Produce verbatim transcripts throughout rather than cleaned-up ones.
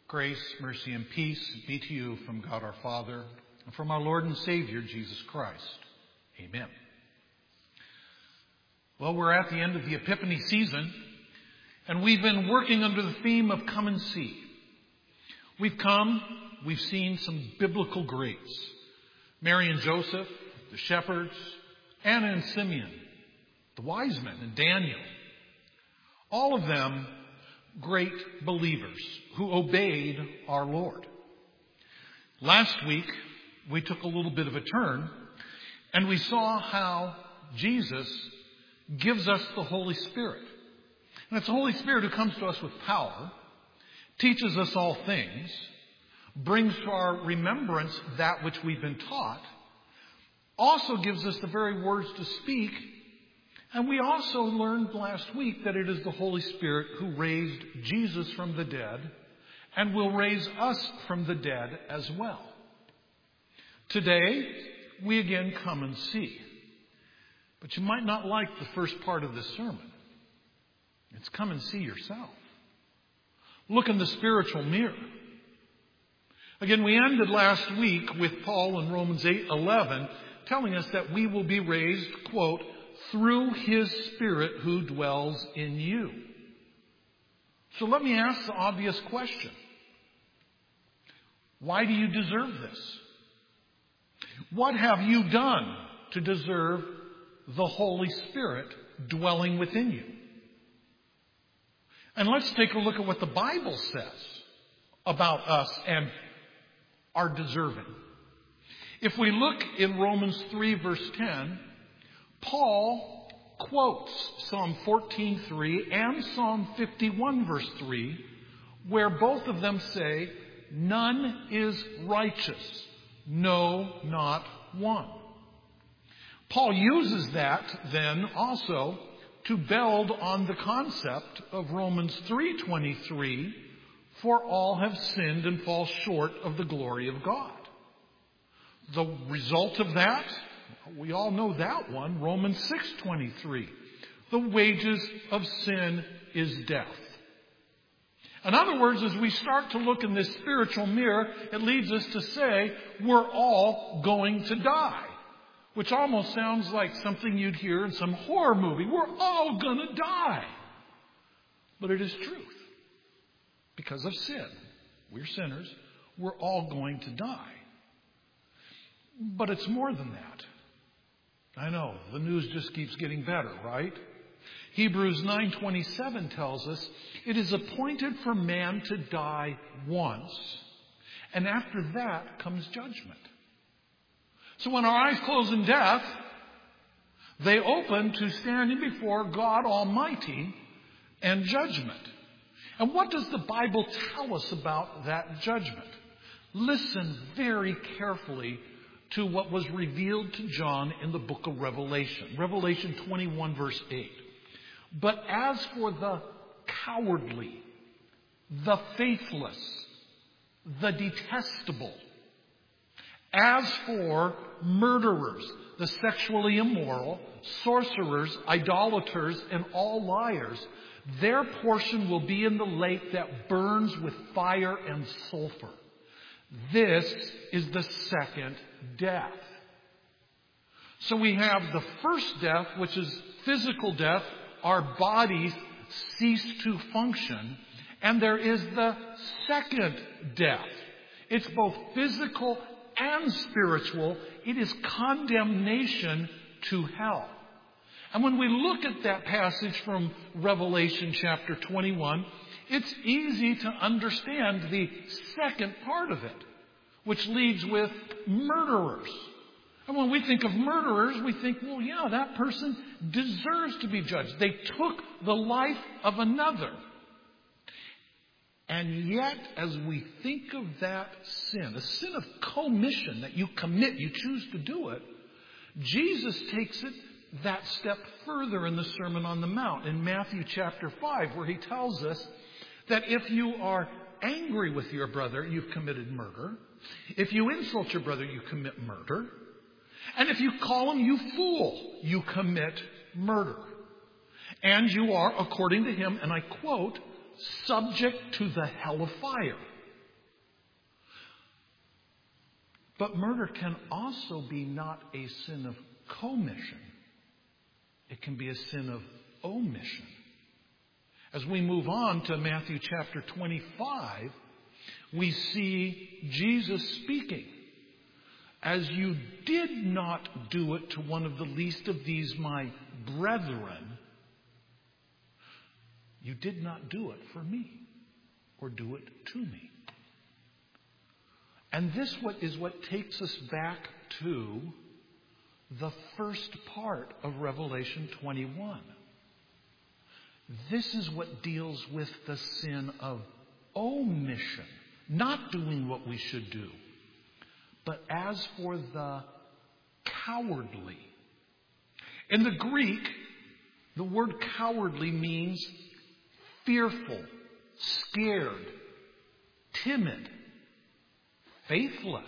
Grace, mercy, and peace be to you from God our Father and from our Lord and Savior, Jesus Christ. Amen. Well, we're at the end of the Epiphany season, and we've been working under the theme of come and see. We've come, we've seen some biblical greats. Mary and Joseph, the shepherds, Anna and Simeon, the wise men, and Daniel. All of them great believers who obeyed our Lord. Last week, we took a little bit of a turn, and we saw how Jesus gives us the Holy Spirit. And it's the Holy Spirit who comes to us with power, teaches us all things, brings to our remembrance that which we've been taught, also gives us the very words to speak. And we also learned last week that it is the Holy Spirit who raised Jesus from the dead and will raise us from the dead as well. Today, we again come and see. But you might not like the first part of this sermon. It's come and see yourself. Look in the spiritual mirror. Again, we ended last week with Paul in Romans eight eleven telling us that we will be raised, quote, through His Spirit who dwells in you. So let me ask the obvious question. Why do you deserve this? What have you done to deserve the Holy Spirit dwelling within you? And let's take a look at what the Bible says about us and our deserving. If we look in Romans three verse ten, Paul quotes Psalm fourteen three and Psalm fifty-one verse three, where both of them say, none is righteous, no, not one. Paul uses that then also to build on the concept of Romans three twenty-three, for all have sinned and fall short of the glory of God. The result of that, we all know that one, Romans six twenty-three. The wages of sin is death. In other words, as we start to look in this spiritual mirror, it leads us to say we're all going to die. Which almost sounds like something you'd hear in some horror movie. We're all going to die. But it is truth. Because of sin. We're sinners. We're all going to die. But it's more than that. I know, the news just keeps getting better, right? Hebrews nine twenty-seven tells us, it is appointed for man to die once, and after that comes judgment. So when our eyes close in death, they open to standing before God Almighty and judgment. And what does the Bible tell us about that judgment? Listen very carefully to what was revealed to John in the book of Revelation. Revelation twenty-one verse eight. But as for the cowardly, the faithless, the detestable, as for murderers, the sexually immoral, sorcerers, idolaters, and all liars, their portion will be in the lake that burns with fire and sulfur. This is the second death. So we have the first death, which is physical death. Our bodies cease to function. And there is the second death. It's both physical and spiritual. It is condemnation to hell. And when we look at that passage from Revelation chapter twenty-one, it's easy to understand the second part of it, which leads with murderers. And when we think of murderers, we think, well, yeah, that person deserves to be judged. They took the life of another. And yet, as we think of that sin, a sin of commission that you commit, you choose to do it, Jesus takes it that step further in the Sermon on the Mount in Matthew chapter five, where He tells us that if you are angry with your brother, you've committed murder. If you insult your brother, you commit murder. And if you call him you fool, you commit murder. And you are, according to Him, and I quote, subject to the hell of fire. But murder can also be not a sin of commission. It can be a sin of omission. As we move on to Matthew chapter twenty-five, we see Jesus speaking. As you did not do it to one of the least of these my brethren, you did not do it for me or do it to me. And this what is what takes us back to the first part of Revelation twenty-one. This is what deals with the sin of omission, not doing what we should do. But as for the cowardly, in the Greek, the word cowardly means fearful, scared, timid, faithless.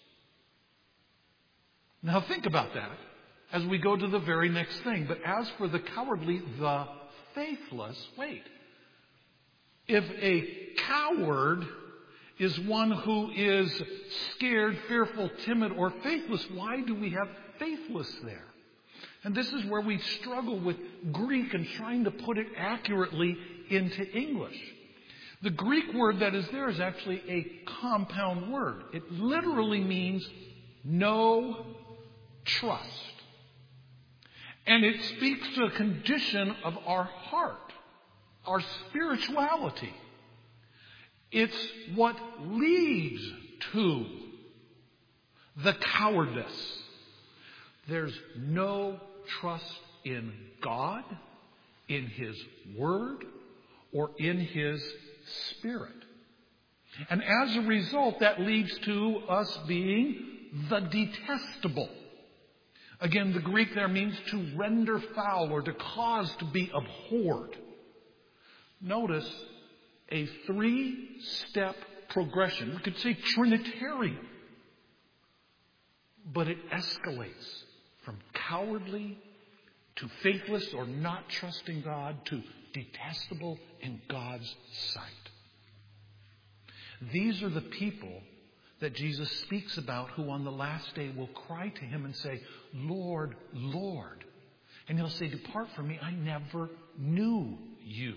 Now think about that as we go to the very next thing. But as for the cowardly, the faithless, wait. If a coward is one who is scared, fearful, timid, or faithless, why do we have faithless there? And this is where we struggle with Greek and trying to put it accurately into English. The Greek word that is there is actually a compound word. It literally means no trust. And it speaks to a condition of our heart, our spirituality. It's what leads to the cowardice. There's no trust in God, in His Word, or in His Spirit. And as a result, that leads to us being the detestable. Again, the Greek there means to render foul or to cause to be abhorred. Notice a three-step progression. We could say Trinitarian. But it escalates from cowardly to faithless or not trusting God to detestable in God's sight. These are the people that Jesus speaks about who on the last day will cry to Him and say, Lord, Lord. And He'll say, depart from me, I never knew you.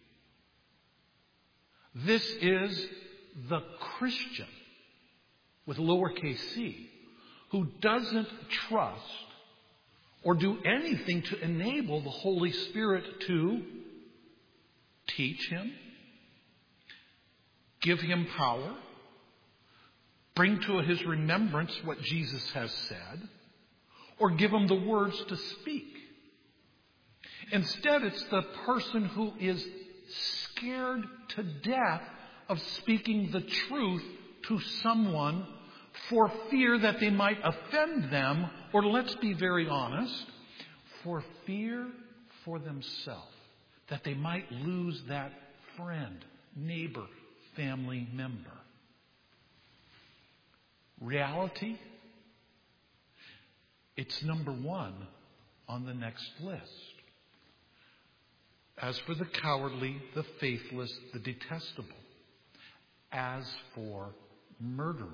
This is the Christian, with lowercase c, who doesn't trust or do anything to enable the Holy Spirit to teach him, give him power, bring to his remembrance what Jesus has said, or give him the words to speak. Instead, it's the person who is scared to death of speaking the truth to someone for fear that they might offend them, or let's be very honest, for fear for themselves, that they might lose that friend, neighbor, family member. Reality, it's number one on the next list. As for the cowardly, the faithless, the detestable. As for murderers.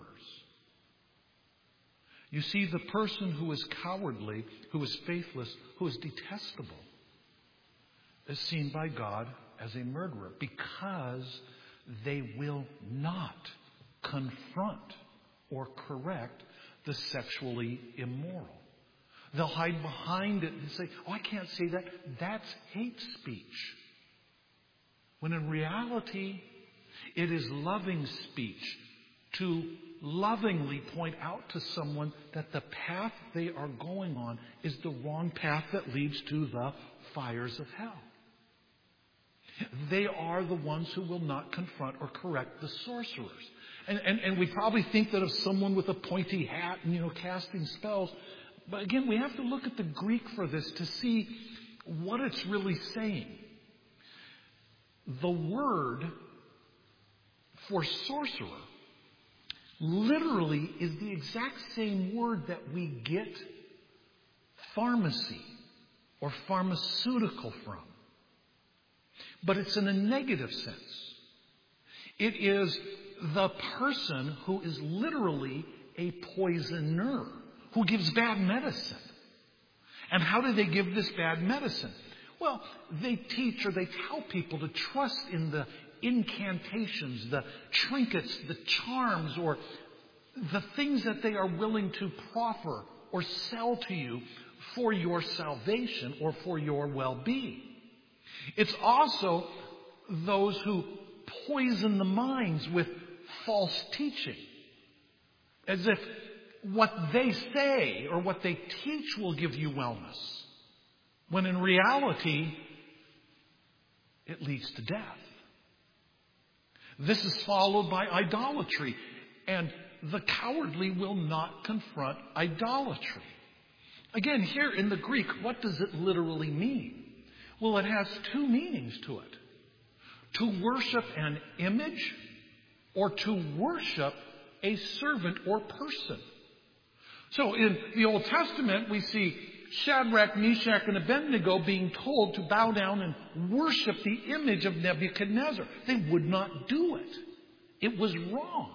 You see, the person who is cowardly, who is faithless, who is detestable, is seen by God as a murderer because they will not confront or correct the sexually immoral. They'll hide behind it and say, oh, I can't say that. That's hate speech. When in reality, it is loving speech to lovingly point out to someone that the path they are going on is the wrong path that leads to the fires of hell. They are the ones who will not confront or correct the sorcerers. And, and, and we probably think that of someone with a pointy hat and, you know, casting spells. But again, we have to look at the Greek for this to see what it's really saying. The word for sorcerer literally is the exact same word that we get pharmacy or pharmaceutical from. But it's in a negative sense. It is the person who is literally a poisoner who gives bad medicine. And how do they give this bad medicine? Well, they teach or they tell people to trust in the incantations, the trinkets, the charms, or the things that they are willing to proffer or sell to you for your salvation or for your well-being. It's also those who poison the minds with false teaching, as if what they say or what they teach will give you wellness, when in reality, it leads to death. This is followed by idolatry, and the cowardly will not confront idolatry. Again, here in the Greek, what does it literally mean? Well, it has two meanings to it. To worship an image or to worship a servant or person. So in the Old Testament, we see Shadrach, Meshach, and Abednego being told to bow down and worship the image of Nebuchadnezzar. They would not do it. It was wrong.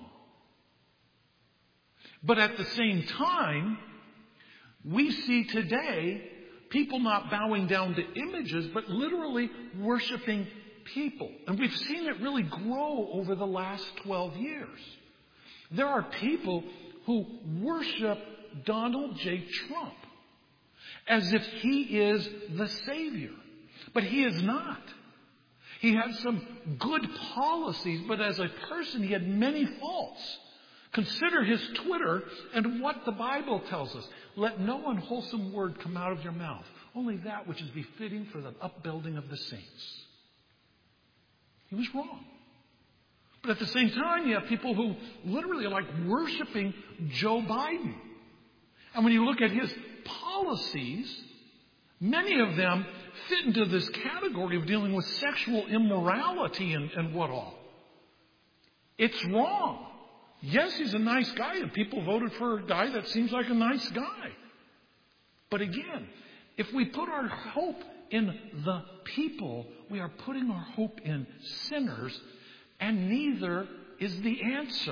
But at the same time, we see today people not bowing down to images, but literally worshiping people. And we've seen it really grow over the last twelve years. There are people who worship Donald J. Trump as if he is the Savior. But he is not. He had some good policies, but as a person he had many faults. Consider his Twitter and what the Bible tells us. Let no unwholesome word come out of your mouth, only that which is befitting for the upbuilding of the saints. He was wrong. But at the same time, you have people who literally are like worshiping Joe Biden. And when you look at his policies, many of them fit into this category of dealing with sexual immorality and, and what all. It's wrong. Yes, he's a nice guy, and people voted for a guy that seems like a nice guy. But again, if we put our hope in the people, we are putting our hope in sinners, and neither is the answer.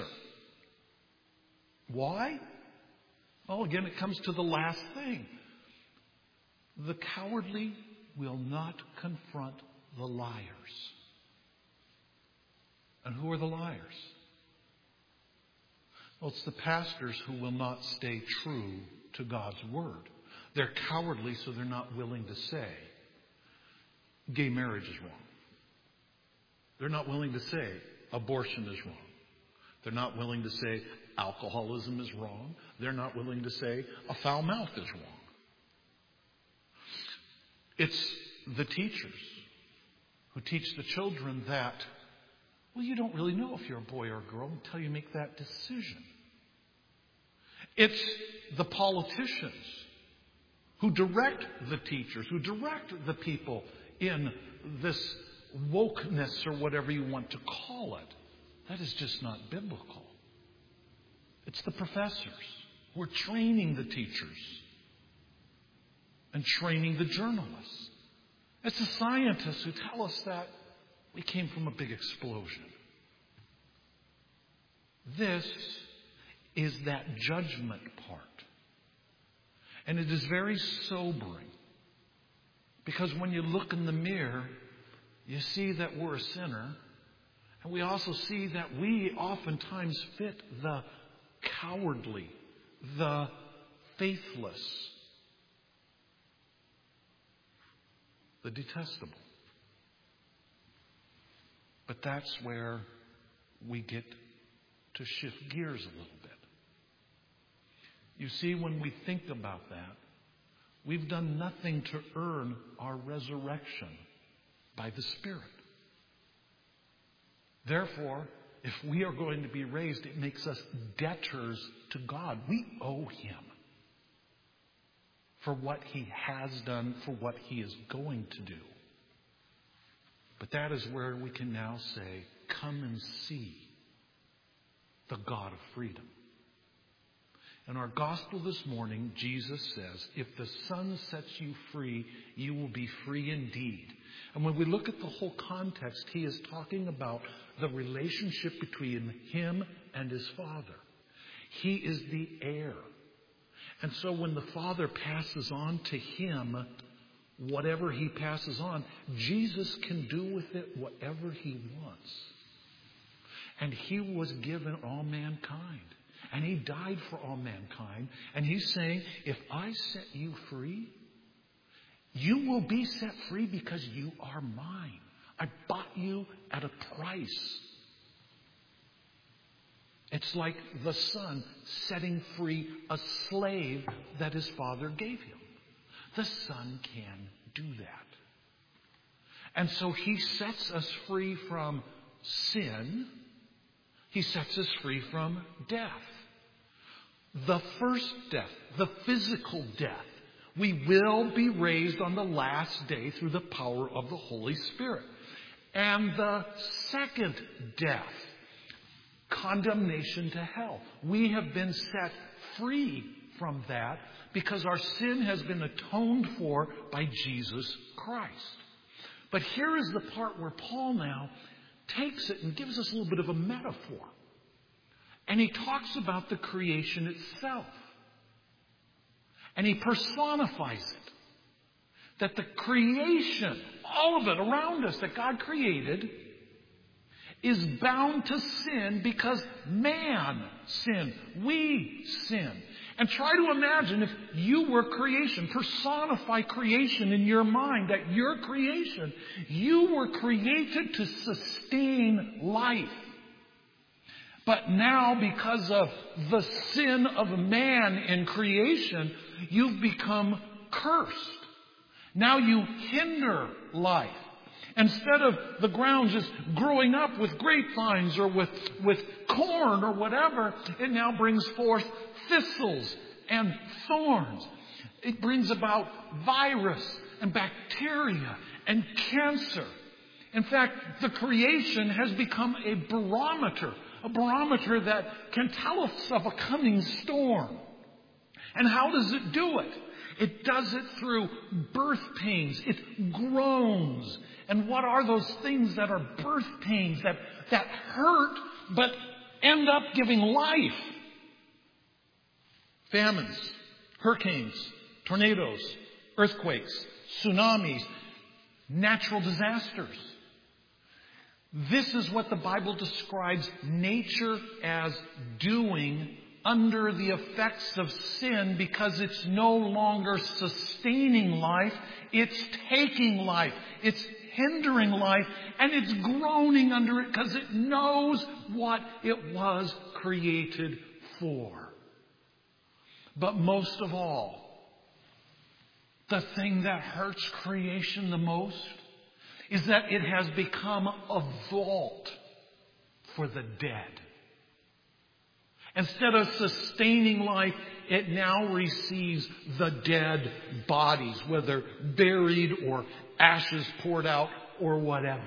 Why? Well, again, it comes to the last thing. The cowardly will not confront the liars. And who are the liars? Well, it's the pastors who will not stay true to God's word. They're cowardly, so they're not willing to say gay marriage is wrong. They're not willing to say abortion is wrong. They're not willing to say alcoholism is wrong. They're not willing to say a foul mouth is wrong. It's the teachers who teach the children that, well, you don't really know if you're a boy or a girl until you make that decision. It's the politicians who direct the teachers, who direct the people in this wokeness or whatever you want to call it. That is just not biblical. It's the professors who are training the teachers and training the journalists. It's the scientists who tell us that we came from a big explosion. This is that judgment part. And it is very sobering. Because when you look in the mirror, you see that we're a sinner. And we also see that we oftentimes fit the cowardly, the faithless, the detestable. But that's where we get to shift gears a little bit. You see, when we think about that, we've done nothing to earn our resurrection by the Spirit. Therefore, if we are going to be raised, it makes us debtors to God. We owe Him for what He has done, for what He is going to do. But that is where we can now say, come and see the God of freedom. In our gospel this morning, Jesus says, if the Son sets you free, you will be free indeed. And when we look at the whole context, He is talking about the relationship between Him and His Father. He is the heir. And so when the Father passes on to him whatever he passes on, Jesus can do with it whatever he wants. And he was given all mankind. And he died for all mankind. And he's saying, if I set you free, you will be set free because you are mine. I bought you at a price. It's like the son setting free a slave that his father gave him. The son can do that. And so he sets us free from sin. He sets us free from death. The first death, the physical death. We will be raised on the last day through the power of the Holy Spirit. And the second death, condemnation to hell. We have been set free from that because our sin has been atoned for by Jesus Christ. But here is the part where Paul now takes it and gives us a little bit of a metaphor. And he talks about the creation itself. And he personifies it. That the creation, all of it around us that God created, is bound to sin because man sinned. We sinned. And try to imagine if you were creation. Personify creation in your mind. That your creation, you were created to sustain life. But now, because of the sin of man in creation, you've become cursed. Now you hinder life. Instead of the ground just growing up with grapevines or with, with corn or whatever, it now brings forth thistles and thorns. It brings about virus and bacteria and cancer. In fact, the creation has become a barometer. A barometer that can tell us of a coming storm. And how does it do it? It does it through birth pains. It groans. And what are those things that are birth pains that, that hurt but end up giving life? Famines, hurricanes, tornadoes, earthquakes, tsunamis, natural disasters. This is what the Bible describes nature as doing under the effects of sin, because it's no longer sustaining life, it's taking life, it's hindering life, and it's groaning under it because it knows what it was created for. But most of all, the thing that hurts creation the most is that it has become a vault for the dead. Instead of sustaining life, it now receives the dead bodies, whether buried or ashes poured out or whatever.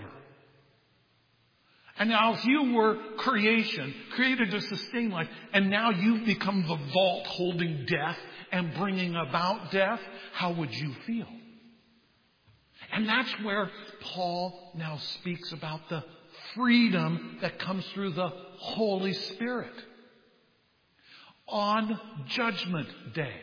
And now if you were creation, created to sustain life, and now you've become the vault holding death and bringing about death, how would you feel? And that's where Paul now speaks about the freedom that comes through the Holy Spirit. On Judgment Day,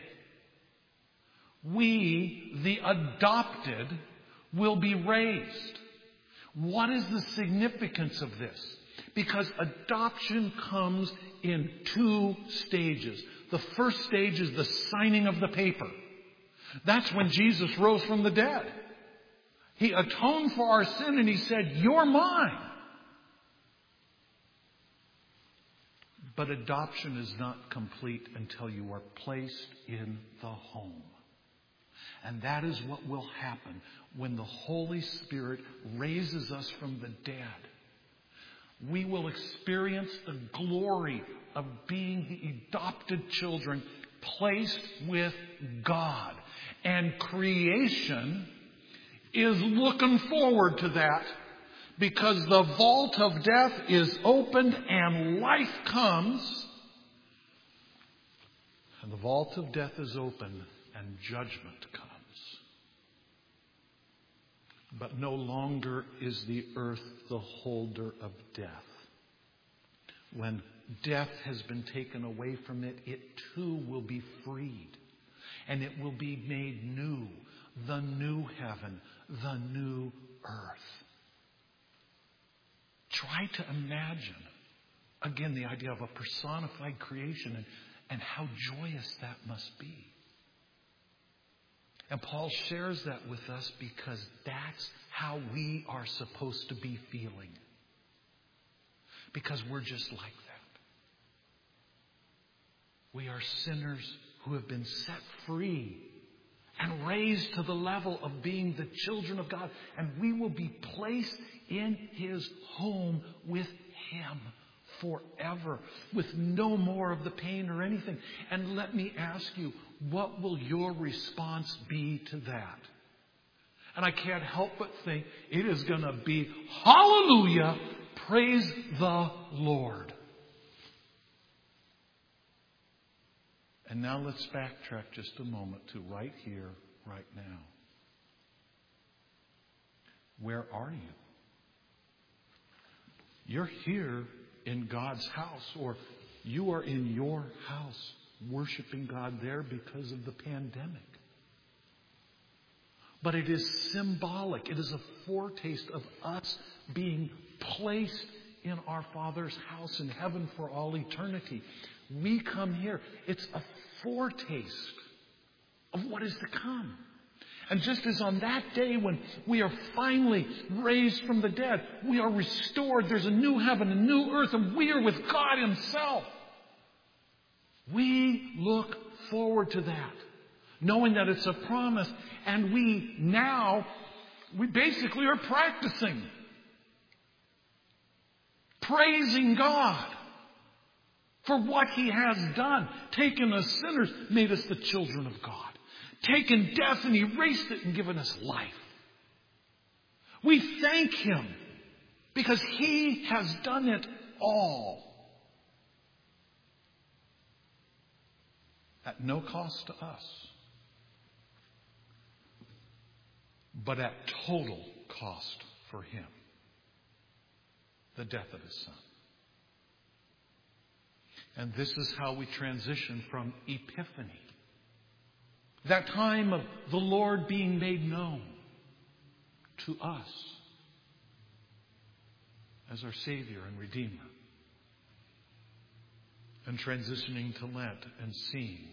we, the adopted, will be raised. What is the significance of this? Because adoption comes in two stages. The first stage is the signing of the paper. That's when Jesus rose from the dead. He atoned for our sin and he said, "You're mine." But adoption is not complete until you are placed in the home. And that is what will happen when the Holy Spirit raises us from the dead. We will experience the glory of being the adopted children placed with God. And creation is looking forward to that, because the vault of death is opened and life comes. And the vault of death is open and judgment comes. But no longer is the earth the holder of death. when death has been taken away from it, it too will be freed. And it will be made new. The new heaven, the new earth. Try to imagine, again, the idea of a personified creation and, and how joyous that must be. And Paul shares that with us because that's how we are supposed to be feeling. Because we're just like that. We are sinners who have been set free and raised to the level of being the children of God. And we will be placed in His home with Him forever, with no more of the pain or anything. And let me ask you, what will your response be to that? And I can't help but think it is going to be, hallelujah, praise the Lord. And now let's backtrack just a moment to right here, right now. Where are you? You're here in God's house, or you are in your house worshiping God there because of the pandemic. But it is symbolic. It is a foretaste of us being placed in our Father's house in heaven for all eternity. We come here. It's a foretaste of what is to come. And just as on that day when we are finally raised from the dead, we are restored. There's a new heaven, a new earth, and we are with God Himself. We look forward to that, knowing that it's a promise. And we now, we basically are practicing praising God for what He has done. Taken us sinners, made us the children of God. Taken death and erased it and given us life. We thank Him because He has done it all. At no cost to us, but at total cost for Him. The death of His Son. And this is how we transition from Epiphany, that time of the Lord being made known to us as our Savior and Redeemer, and transitioning to Lent and seeing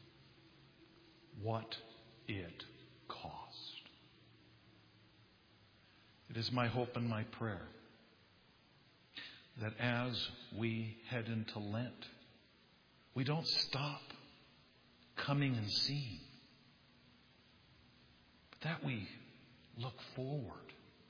what it cost. It is my hope and my prayer that as we head into Lent, we don't stop coming and seeing, but that we look forward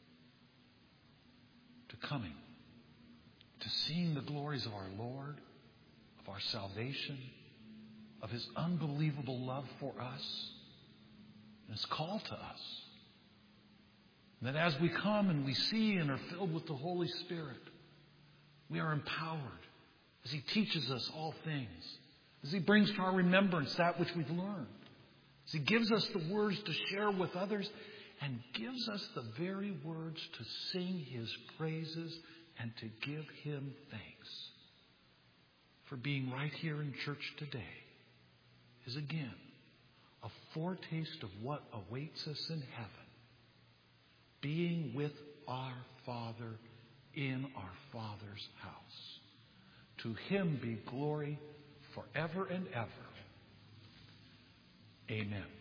to coming, to seeing the glories of our Lord, of our salvation, of His unbelievable love for us, and His call to us. And that as we come and we see and are filled with the Holy Spirit, we are empowered as He teaches us all things, as He brings to our remembrance that which we've learned, as He gives us the words to share with others, and gives us the very words to sing His praises and to give Him thanks. For being right here in church today is again a foretaste of what awaits us in heaven, being with our Father in our Father's house. To Him be glory forever and ever. Amen.